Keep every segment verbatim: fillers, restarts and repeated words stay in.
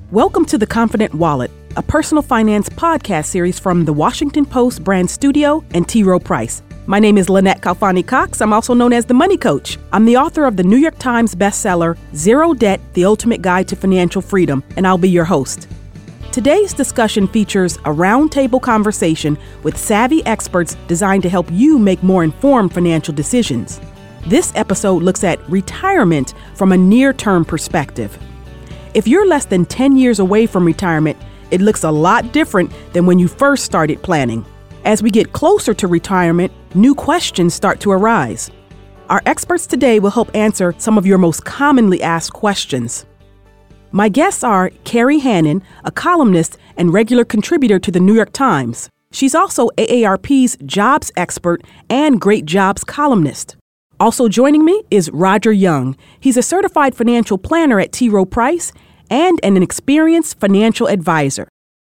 Welcome to The Confident Wallet, a personal finance podcast series from the Washington Post Brand Studio and T. Rowe Price. My name is Lynette Kalfani-Cox. I'm also known as the Money Coach. I'm the author of the New York Times bestseller, Zero Debt, The Ultimate Guide to Financial Freedom, and I'll be your host. Today's discussion features a roundtable conversation with savvy experts designed to help you make more informed financial decisions. This episode looks at retirement from a near-term perspective. If you're less than ten years away from retirement, it looks a lot different than when you first started planning. As we get closer to retirement, new questions start to arise. Our experts today will help answer some of your most commonly asked questions. My guests are Carrie Hannon, a columnist and regular contributor to the New York Times. She's also A A R P's jobs expert and Great Jobs columnist. Also joining me is Roger Young. He's a certified financial planner at T. Rowe Price and an experienced financial advisor.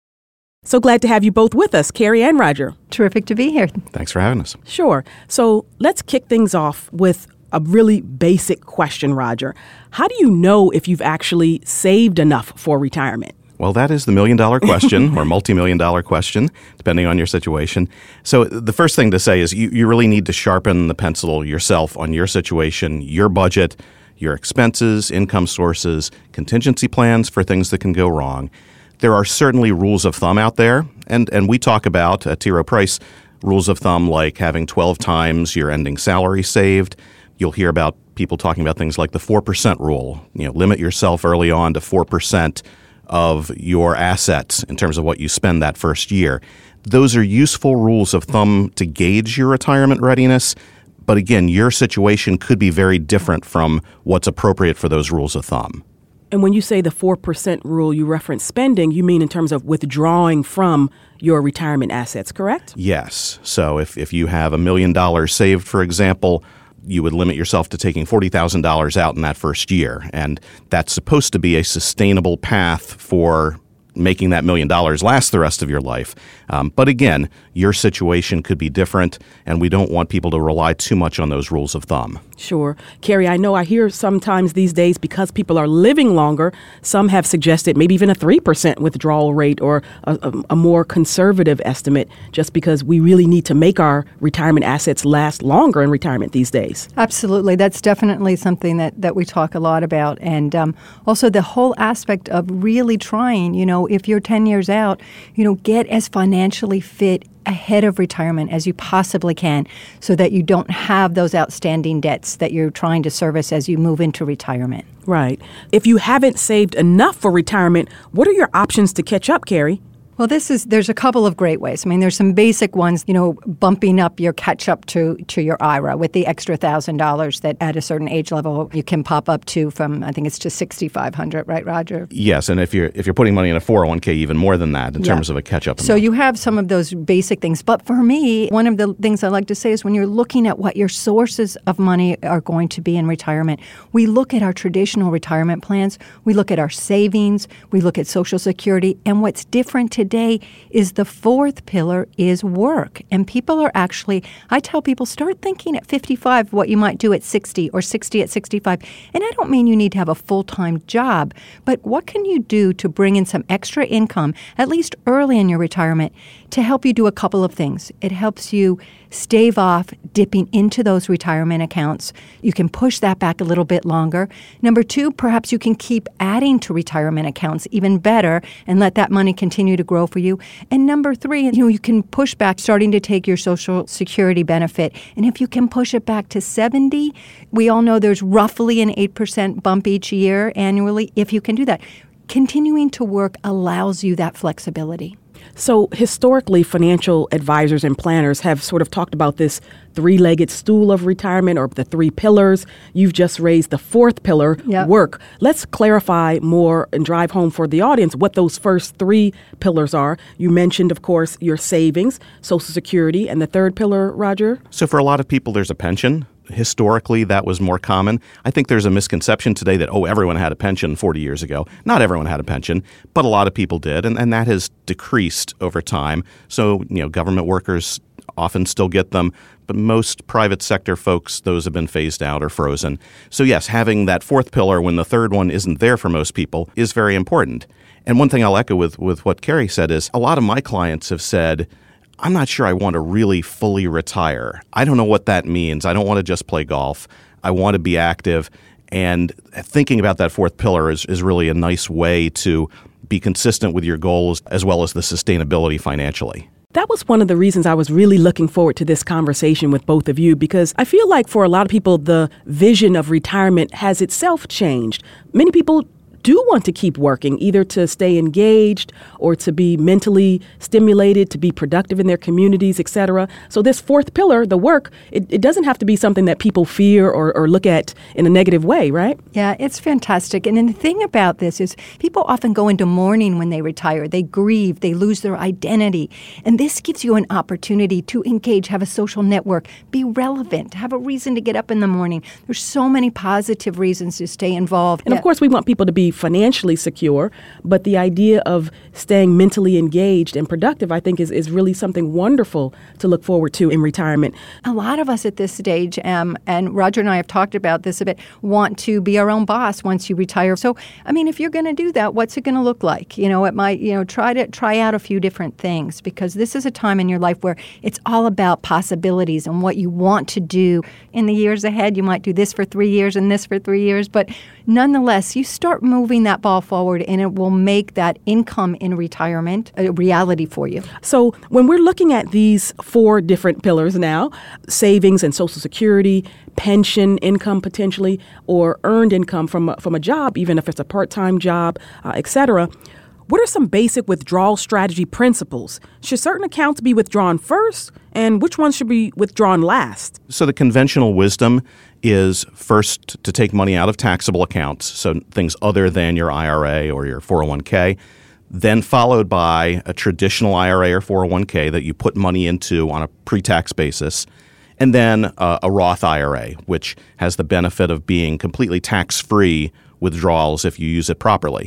So glad to have you both with us, Carrie and Roger. Terrific to be here. Thanks for having us. Sure. So let's kick things off with a really basic question, Roger. How do you know if you've actually saved enough for retirement? Well, that is the million-dollar question or multi-million dollar question, depending on your situation. So the first thing to say is you, you really need to sharpen the pencil yourself on your situation, your budget, your expenses, income sources, contingency plans for things that can go wrong. There are certainly rules of thumb out there, and, and we talk about at T. Rowe Price rules of thumb like having twelve times your ending salary saved. You'll hear about people talking about things like the four percent rule. You know, limit yourself early on to four percent of your assets in terms of what you spend that first year. Those are useful rules of thumb to gauge your retirement readiness. But again, your situation could be very different from what's appropriate for those rules of thumb. And when you say the four percent rule, you reference spending, you mean in terms of withdrawing from your retirement assets, correct? Yes. So if, if you have a million dollars saved, for example, you would limit yourself to taking forty thousand dollars out in that first year. And that's supposed to be a sustainable path for making that million dollars last the rest of your life. Um, but again, your situation could be different, and we don't want people to rely too much on those rules of thumb. Sure. Carrie, I know I hear sometimes these days because people are living longer, some have suggested maybe even a three percent withdrawal rate or a, a, a more conservative estimate just because we really need to make our retirement assets last longer in retirement these days. Absolutely. That's definitely something that, that we talk a lot about. And um, also the whole aspect of really trying, you know, if you're ten years out, you know, get as financially fit ahead of retirement as you possibly can so that you don't have those outstanding debts that you're trying to service as you move into retirement. Right. If you haven't saved enough for retirement, what are your options to catch up, Carrie? Well, this is there's a couple of great ways. I mean, there's some basic ones, you know, bumping up your catch-up to, to your I R A with the extra one thousand dollars that at a certain age level you can pop up to from, I think it's to sixty-five hundred dollars, right, Roger? Yes, and if you're if you're putting money in a four oh one k, even more than that in yeah. terms of a catch-up amount. So you have some of those basic things. But for me, one of the things I like to say is when you're looking at what your sources of money are going to be in retirement, we look at our traditional retirement plans, we look at our savings, we look at Social Security, and what's different today is the fourth pillar is work. And people are actually, I tell people, start thinking at fifty-five what you might do at sixty or sixty at sixty-five. And I don't mean you need to have a full-time job, but what can you do to bring in some extra income, at least early in your retirement, to help you do a couple of things? It helps you stave off dipping into those retirement accounts. You can push that back a little bit longer. Number two, perhaps you can keep adding to retirement accounts even better and let that money continue to grow for you. And number three, you know, you can push back starting to take your Social Security benefit. And if you can push it back to seventy, we all know there's roughly an eight percent bump each year annually. If you can do that, continuing to work allows you that flexibility. So historically, financial advisors and planners have sort of talked about this three-legged stool of retirement or the three pillars. You've just raised the fourth pillar, yep. work. Let's clarify more and drive home for the audience what those first three pillars are. You mentioned, of course, your savings, Social Security, and the third pillar, Roger? So for a lot of people, there's a pension. Historically, that was more common. I think there's a misconception today that, oh, everyone had a pension forty years ago. Not everyone had a pension, but a lot of people did, and, and that has decreased over time. So, you know, government workers often still get them, but most private sector folks, those have been phased out or frozen. So yes, having that fourth pillar when the third one isn't there for most people is very important. And one thing I'll echo with, with what Carrie said is a lot of my clients have said, I'm not sure I want to really fully retire. I don't know what that means. I don't want to just play golf. I want to be active. And thinking about that fourth pillar is, is really a nice way to be consistent with your goals as well as the sustainability financially. That was one of the reasons I was really looking forward to this conversation with both of you, because I feel like for a lot of people, the vision of retirement has itself changed. Many people do want to keep working, either to stay engaged or to be mentally stimulated, to be productive in their communities, et cetera. So this fourth pillar, the work, it, it doesn't have to be something that people fear or, or look at in a negative way, right? Yeah, it's fantastic. And then the thing about this is people often go into mourning when they retire. They grieve, they lose their identity. And this gives you an opportunity to engage, have a social network, be relevant, have a reason to get up in the morning. There's so many positive reasons to stay involved. And yeah. of course, we want people to be financially secure, but the idea of staying mentally engaged and productive, I think, is, is really something wonderful to look forward to in retirement. A lot of us at this stage, um, and Roger and I have talked about this a bit, want to be our own boss once you retire. So, I mean, if you're going to do that, what's it going to look like? You know, it might, you know, try to try out a few different things, because this is a time in your life where it's all about possibilities and what you want to do in the years ahead. You might do this for three years and this for three years, but nonetheless, you start moving moving that ball forward, and it will make that income in retirement a reality for you. So when we're looking at these four different pillars now, savings and Social Security, pension income potentially, or earned income from a, from a job, even if it's a part-time job, uh, et cetera, what are some basic withdrawal strategy principles? Should certain accounts be withdrawn first, and which ones should be withdrawn last? So the conventional wisdom is first to take money out of taxable accounts, so things other than your I R A or your four oh one k, then followed by a traditional I R A or four oh one k that you put money into on a pre-tax basis, and then uh, a Roth I R A, which has the benefit of being completely tax-free withdrawals if you use it properly.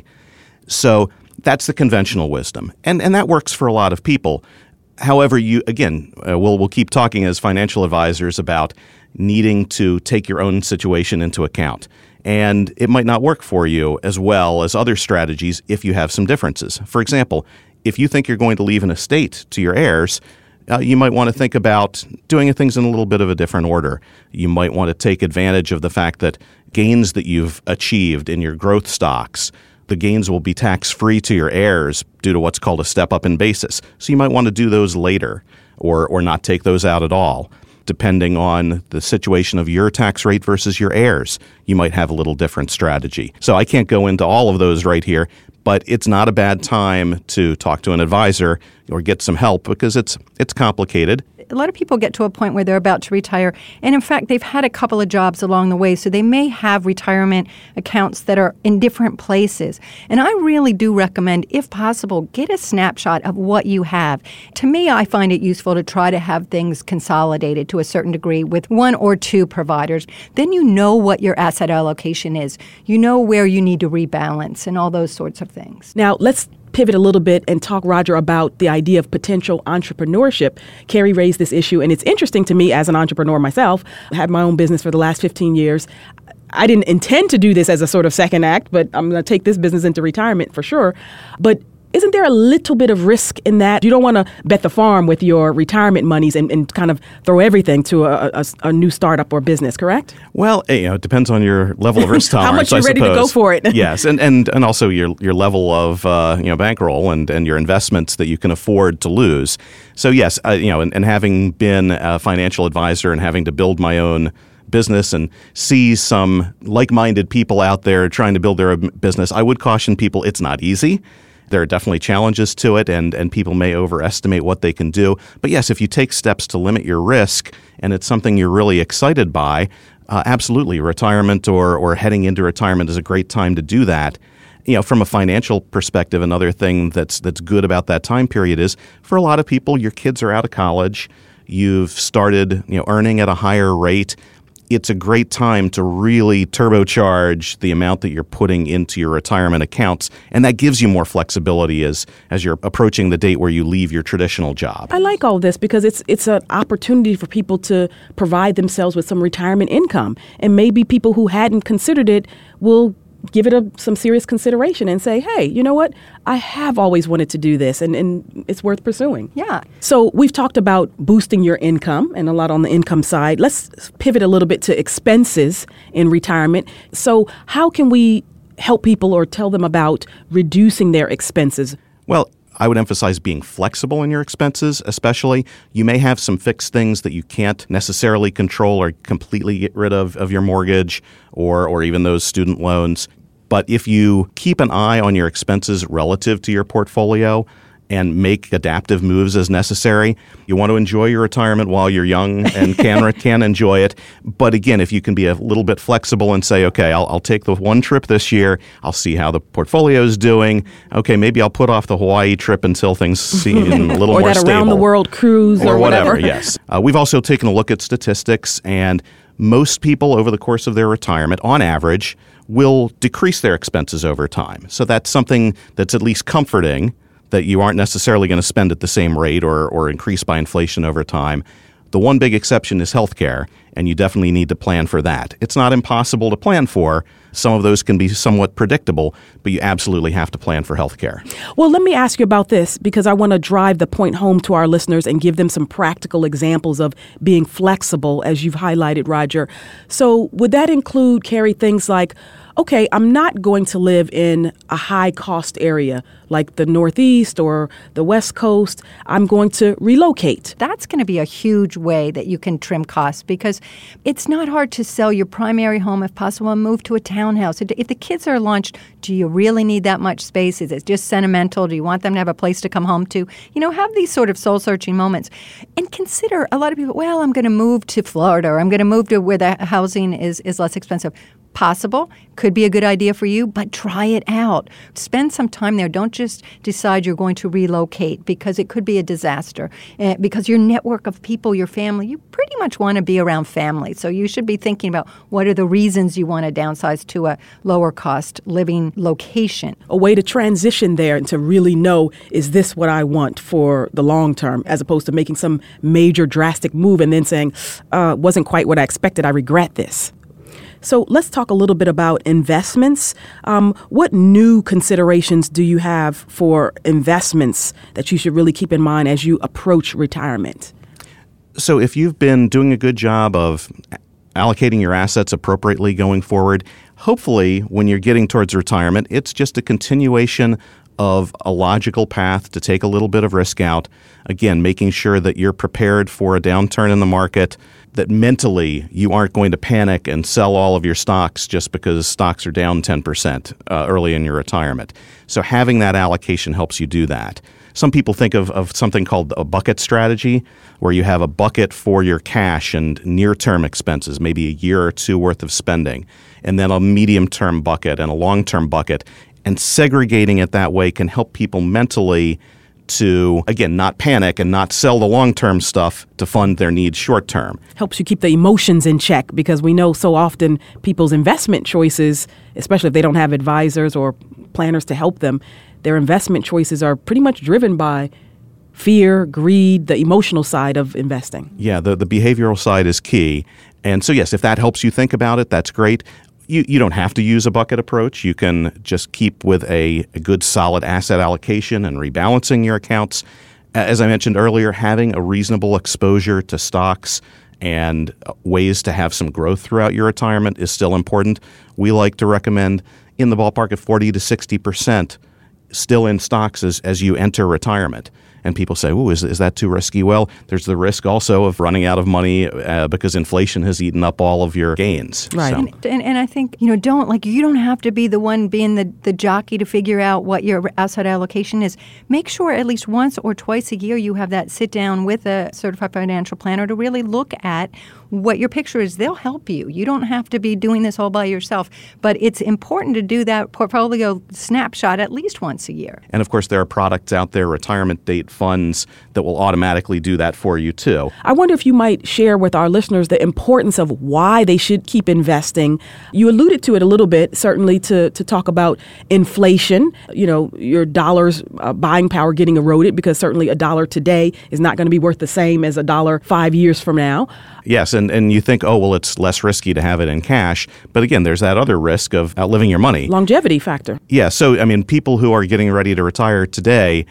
So that's the conventional wisdom, and and that works for a lot of people. However, you again, uh, we'll we'll keep talking as financial advisors about needing to take your own situation into account, and it might not work for you as well as other strategies if you have some differences. For example, if you think you're going to leave an estate to your heirs, uh, you might want to think about doing things in a little bit of a different order. You might want to take advantage of the fact that gains that you've achieved in your growth stocks, the gains will be tax-free to your heirs due to what's called a step-up in basis. So you might want to do those later or or not take those out at all. Depending on the situation of your tax rate versus your heirs, you might have a little different strategy. So I can't go into all of those right here, but it's not a bad time to talk to an advisor or get some help because it's it's complicated. A lot of people get to a point where they're about to retire, and in fact, they've had a couple of jobs along the way, so they may have retirement accounts that are in different places. And I really do recommend, if possible, get a snapshot of what you have. To me, I find it useful to try to have things consolidated to a certain degree with one or two providers. Then you know what your asset allocation is. You know where you need to rebalance and all those sorts of things. Now, let's pivot a little bit and talk, Roger, about the idea of potential entrepreneurship. Carrie raised this issue, and it's interesting to me as an entrepreneur myself. I had my own business for the last fifteen years. I didn't intend to do this as a sort of second act, but I'm going to take this business into retirement for sure. But isn't there a little bit of risk in that? You don't want to bet the farm with your retirement monies and, and kind of throw everything to a, a, a new startup or business, correct? Well, you know, it depends on your level of risk tolerance. How much you're I ready suppose. to go for it. Yes, and, and and also your your level of uh, you know bankroll and, and your investments that you can afford to lose. So yes, uh, you know, and, and having been a financial advisor and having to build my own business and see some like-minded people out there trying to build their own business, I would caution people it's not easy. There are definitely challenges to it, and, and people may overestimate what they can do. But yes, if you take steps to limit your risk and it's something you're really excited by, uh, absolutely, retirement or or heading into retirement is a great time to do that. You know, from a financial perspective, another thing that's that's good about that time period is for a lot of people, your kids are out of college, you've started you know earning at a higher rate. it's a great time to really turbocharge the amount that you're putting into your retirement accounts, and that gives you more flexibility as as you're approaching the date where you leave your traditional job. I like all this because it's it's an opportunity for people to provide themselves with some retirement income, and maybe people who hadn't considered it will give it a, some serious consideration and say, hey, you know what? I have always wanted to do this, and, and it's worth pursuing. Yeah. So we've talked about boosting your income and a lot on the income side. Let's pivot a little bit to expenses in retirement. So how can we help people or tell them about reducing their expenses? Well, I would emphasize being flexible in your expenses, especially. You may have some fixed things that you can't necessarily control or completely get rid of, of your mortgage or, or even those student loans. But if you keep an eye on your expenses relative to your portfolio and make adaptive moves as necessary, you want to enjoy your retirement while you're young and can can enjoy it. But again, if you can be a little bit flexible and say, okay, I'll, I'll take the one trip this year, I'll see how the portfolio is doing. Okay, maybe I'll put off the Hawaii trip until things seem a little or more that stable. around the world cruise or, or whatever. whatever. Yes. Uh, we've also taken a look at statistics, and most people over the course of their retirement, on average, will decrease their expenses over time. So that's something that's at least comforting, that you aren't necessarily going to spend at the same rate or, or increase by inflation over time. The one big exception is healthcare, and you definitely need to plan for that. It's not impossible to plan for. Some of those can be somewhat predictable, but you absolutely have to plan for healthcare. Well, let me ask you about this because I want to drive the point home to our listeners and give them some practical examples of being flexible, as you've highlighted, Roger. So would that include, Carrie, things like, okay, I'm not going to live in a high-cost area like the Northeast or the West Coast. I'm going to relocate. That's going to be a huge way that you can trim costs because it's not hard to sell your primary home if possible and move to a townhouse. If the kids are launched, do you really need that much space? Is it just sentimental? Do you want them to have a place to come home to? You know, have these sort of soul-searching moments. And consider, a lot of people, well, I'm going to move to Florida or I'm going to move to where the housing is, is less expensive. Possible, could be a good idea for you, but try it out. Spend some time there. Don't just decide you're going to relocate because it could be a disaster. Uh, because your network of people, your family, you pretty much want to be around family. So you should be thinking about what are the reasons you want to downsize to a lower cost living location. A way to transition there and to really know, is this what I want for the long term, as opposed to making some major drastic move and then saying, uh, wasn't quite what I expected. I regret this. So let's talk a little bit about investments. Um, what new considerations do you have for investments that you should really keep in mind as you approach retirement? So if you've been doing a good job of allocating your assets appropriately going forward, hopefully when you're getting towards retirement, it's just a continuation of a logical path to take a little bit of risk out. Again, making sure that you're prepared for a downturn in the market, that mentally you aren't going to panic and sell all of your stocks just because stocks are down ten percent uh, early in your retirement. So having that allocation helps you do that. Some people think of, of something called a bucket strategy, where you have a bucket for your cash and near-term expenses, maybe a year or two worth of spending, and then a medium-term bucket and a long-term bucket. And segregating it that way can help people mentally to, again, not panic and not sell the long-term stuff to fund their needs short-term. Helps you keep the emotions in check because we know so often people's investment choices, especially if they don't have advisors or planners to help them, their investment choices are pretty much driven by fear, greed, the emotional side of investing. Yeah, the, the behavioral side is key. And so, yes, if that helps you think about it, that's great. You you don't have to use a bucket approach. You can just keep with a, a good solid asset allocation and rebalancing your accounts. As I mentioned earlier, having a reasonable exposure to stocks and ways to have some growth throughout your retirement is still important. We like to recommend in the ballpark of forty to sixty percent still in stocks as, as you enter retirement. And people say, "Ooh, is is that too risky?" Well, there's the risk also of running out of money uh, because inflation has eaten up all of your gains. Right. So. And, and and I think, you know, don't like you don't have to be the one being the, the jockey to figure out what your asset allocation is. Make sure at least once or twice a year you have that sit down with a certified financial planner to really look at what your picture is. They'll help you. You don't have to be doing this all by yourself, but it's important to do that portfolio snapshot at least once a year. And of course, there are products out there, retirement date funds that will automatically do that for you too. I wonder if you might share with our listeners the importance of why they should keep investing. You alluded to it a little bit, certainly to, to talk about inflation, you know, your dollar's uh, buying power getting eroded, because certainly a dollar today is not going to be worth the same as a dollar five years from now. Yes, and, and you think, oh, well, it's less risky to have it in cash. But again, there's that other risk of outliving your money. Longevity factor. Yeah, so, I mean, people who are getting ready to retire today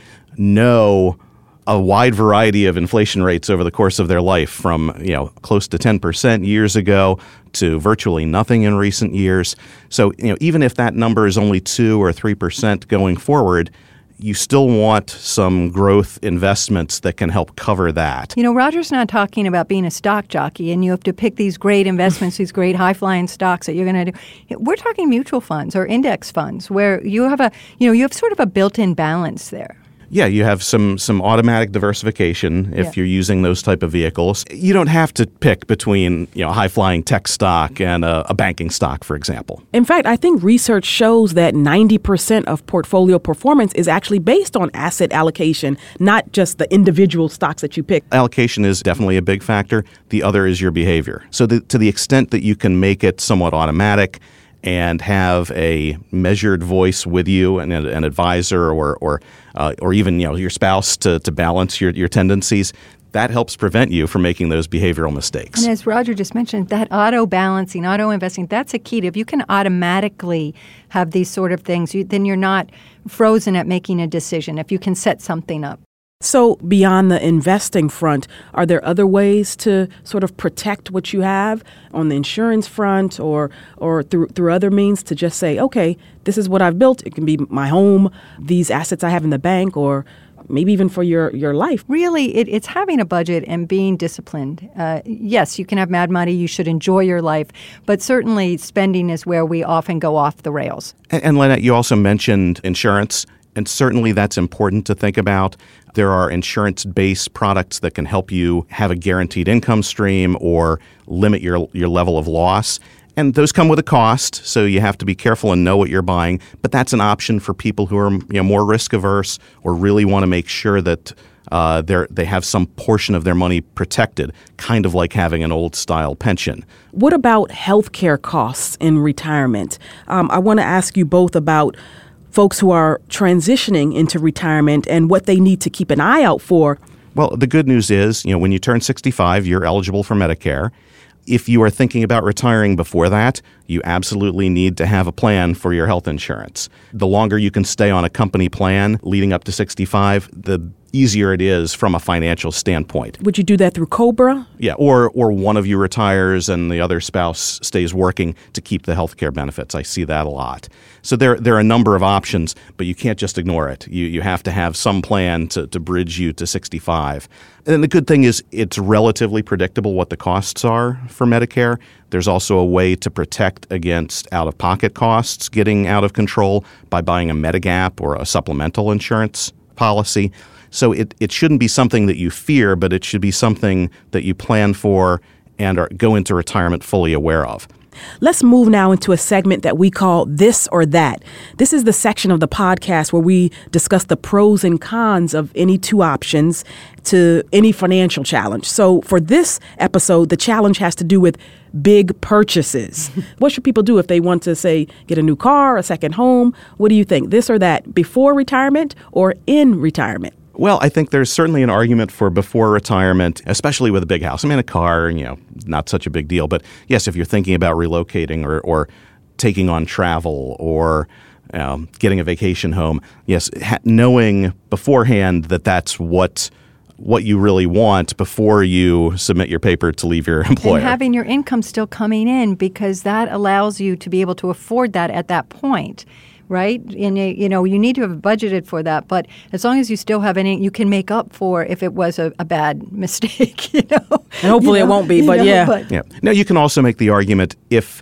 know a wide variety of inflation rates over the course of their life, from, you know, close to ten percent years ago to virtually nothing in recent years. So, you know, even if that number is only two or three percent going forward, you still want some growth investments that can help cover that. You know, Roger's not talking about being a stock jockey and you have to pick these great investments, these great high-flying stocks that you're going to do. We're talking mutual funds or index funds where you have a, you know, you have sort of a built-in balance there. Yeah, you have some some automatic diversification if Yeah. you're using those type of vehicles. You don't have to pick between, you know, high-flying tech stock and a, a banking stock, for example. In fact, I think research shows that ninety percent of portfolio performance is actually based on asset allocation, not just the individual stocks that you pick. Allocation is definitely a big factor. The other is your behavior. So the, to the extent that you can make it somewhat automatic and have a measured voice with you and an advisor or or uh, or even, you know, your spouse to, to balance your, your tendencies, that helps prevent you from making those behavioral mistakes. And as Roger just mentioned, that auto-balancing, auto-investing, that's a key. If you can automatically have these sort of things, you, then you're not frozen at making a decision if you can set something up. So beyond the investing front, are there other ways to sort of protect what you have on the insurance front or or through through other means to just say, okay, this is what I've built. It can be my home, these assets I have in the bank, or maybe even for your, your life. Really, it, it's having a budget and being disciplined. Uh, yes, you can have mad money. You should enjoy your life. But certainly spending is where we often go off the rails. And, and Lynette, you also mentioned insurance. And certainly that's important to think about. There are insurance-based products that can help you have a guaranteed income stream or limit your your level of loss. And those come with a cost, so you have to be careful and know what you're buying. But that's an option for people who are, you know, more risk-averse or really want to make sure that uh, they they have some portion of their money protected, kind of like having an old-style pension. What about healthcare costs in retirement? Um, I want to ask you both about folks who are transitioning into retirement and what they need to keep an eye out for. Well, the good news is, you know, when you turn sixty-five, you're eligible for Medicare. If you are thinking about retiring before that, you absolutely need to have a plan for your health insurance. The longer you can stay on a company plan leading up to sixty-five, the easier it is from a financial standpoint. Would you do that through COBRA? Yeah, or or one of you retires and the other spouse stays working to keep the health care benefits. I see that a lot. So there there are a number of options, but you can't just ignore it. You you have to have some plan to, to bridge you to sixty-five. And the good thing is it's relatively predictable what the costs are for Medicare. There's also a way to protect against out-of-pocket costs getting out of control by buying a Medigap or a supplemental insurance policy. So it, it shouldn't be something that you fear, but it should be something that you plan for and are, go into retirement fully aware of. Let's move now into a segment that we call This or That. This is the section of the podcast where we discuss the pros and cons of any two options to any financial challenge. So for this episode, the challenge has to do with big purchases. What should people do if they want to, say, get a new car, a second home? What do you think? This or that, before retirement or in retirement? Well, I think there's certainly an argument for before retirement, especially with a big house. I mean, a car, you know, not such a big deal. But yes, if you're thinking about relocating or, or taking on travel or um, getting a vacation home, yes, ha- knowing beforehand that that's what what you really want before you submit your paper to leave your employer. And having your income still coming in, because that allows you to be able to afford that at that point. Right? And, you know, you need to have budgeted for that. But as long as you still have any, you can make up for if it was a, a bad mistake, you know. And hopefully you know, it won't be, but you know, yeah. But yeah. Now, you can also make the argument if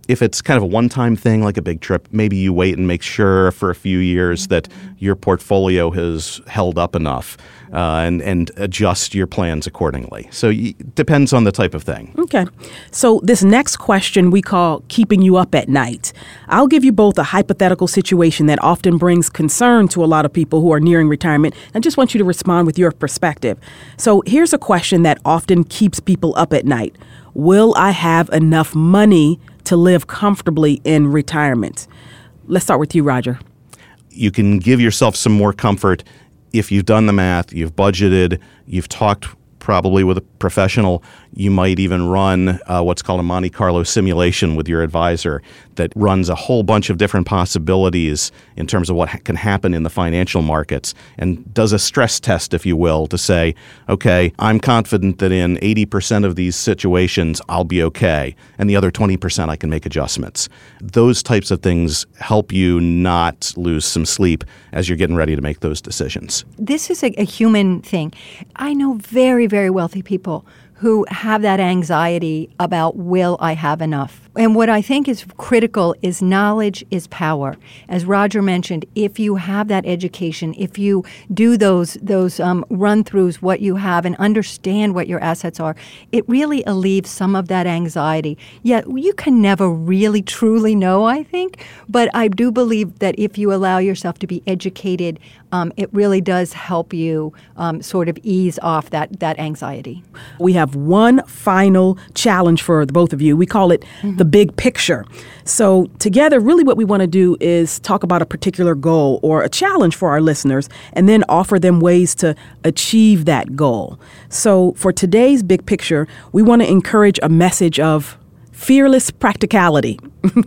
If it's kind of a one-time thing like a big trip, maybe you wait and make sure for a few years that your portfolio has held up enough uh, and, and adjust your plans accordingly. So it depends on the type of thing. Okay. So this next question we call keeping you up at night. I'll give you both a hypothetical situation that often brings concern to a lot of people who are nearing retirement. I just want you to respond with your perspective. So here's a question that often keeps people up at night. Will I have enough money to live comfortably in retirement? Let's start with you, Roger. You can give yourself some more comfort if you've done the math, you've budgeted, you've talked probably with a professional. You might even run uh, what's called a Monte Carlo simulation with your advisor that runs a whole bunch of different possibilities in terms of what ha- can happen in the financial markets and does a stress test, if you will, to say, okay, I'm confident that in eighty percent of these situations I'll be okay, and the other twenty percent I can make adjustments. Those types of things help you not lose some sleep as you're getting ready to make those decisions. This is a, a human thing. I know very, very wealthy people who have that anxiety about, will I have enough? And what I think is critical is knowledge is power. As Roger mentioned, if you have that education, if you do those those um, run-throughs, what you have, and understand what your assets are, it really relieves some of that anxiety. Yet you can never really truly know, I think, but I do believe that if you allow yourself to be educated, um, it really does help you um, sort of ease off that, that anxiety. We have one final challenge for the both of you. We call it mm-hmm. the big picture. So together, really what we want to do is talk about a particular goal or a challenge for our listeners and then offer them ways to achieve that goal. So for today's big picture, we want to encourage a message of fearless practicality.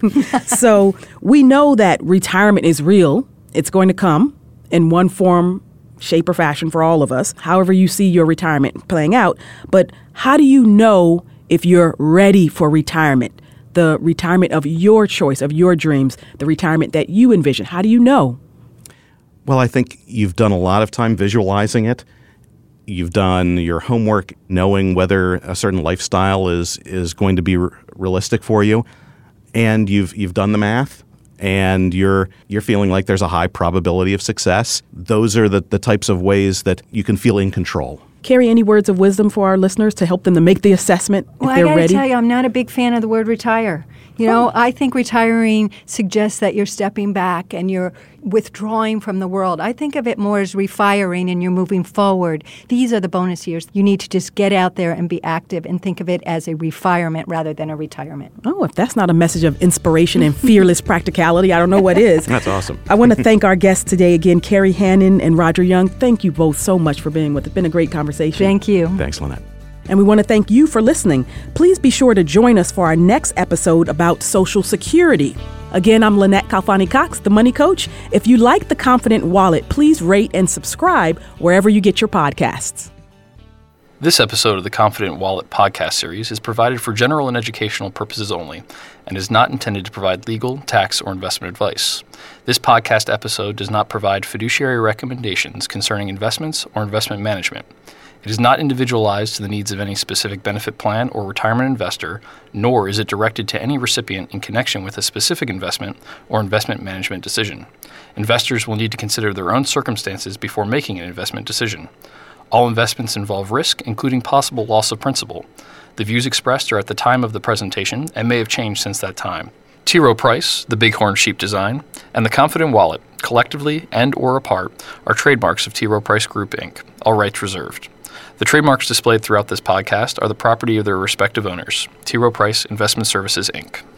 So we know that retirement is real. It's going to come in one form, shape, or fashion for all of us, however you see your retirement playing out. But how do you know if you're ready for retirement? The retirement of your choice, of your dreams, the retirement that you envision. How do you know? Well, I think you've done a lot of time visualizing it. You've done your homework knowing whether a certain lifestyle is is going to be re- realistic for you. And you've you've done the math. And you're you're feeling like there's a high probability of success. Those are the, the types of ways that you can feel in control. Carrie, any words of wisdom for our listeners to help them to make the assessment if well, they're I ready? I got to tell you, I'm not a big fan of the word retire. You know, oh. I think retiring suggests that you're stepping back and you're withdrawing from the world. I think of it more as refiring and you're moving forward. These are the bonus years. You need to just get out there and be active and think of it as a refirement rather than a retirement. Oh, if that's not a message of inspiration and fearless practicality, I don't know what is. That's awesome. I want to thank our guests today again, Carrie Hannon and Roger Young. Thank you both so much for being with us. It's been a great conversation. Thank you. Thanks, Lynette. And we want to thank you for listening. Please be sure to join us for our next episode about Social Security. Again, I'm Lynette Kalfani-Cox, the Money Coach. If you like The Confident Wallet, please rate and subscribe wherever you get your podcasts. This episode of the Confident Wallet podcast series is provided for general and educational purposes only and is not intended to provide legal, tax, or investment advice. This podcast episode does not provide fiduciary recommendations concerning investments or investment management. It is not individualized to the needs of any specific benefit plan or retirement investor, nor is it directed to any recipient in connection with a specific investment or investment management decision. Investors will need to consider their own circumstances before making an investment decision. All investments involve risk, including possible loss of principal. The views expressed are at the time of the presentation and may have changed since that time. T. Rowe Price, the Bighorn Sheep Design, and the Confident Wallet, collectively and or apart, are trademarks of T. Rowe Price Group, Incorporated. All rights reserved. The trademarks displayed throughout this podcast are the property of their respective owners, T. Rowe Price Investment Services, Incorporated